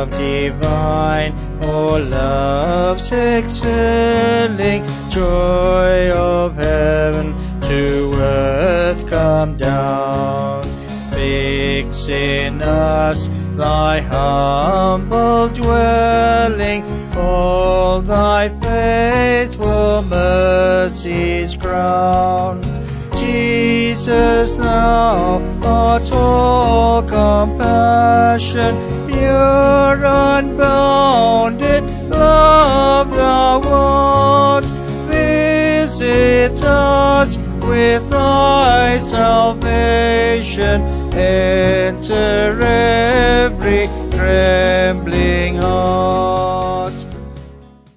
love divine, O love's excelling, joy of heaven to earth come down. Fix in us thy humble dwelling, all thy faithful mercies crown. Jesus, thou art all compassion, pure unbounded love thou art. Visit us with thy salvation, enter every trembling heart.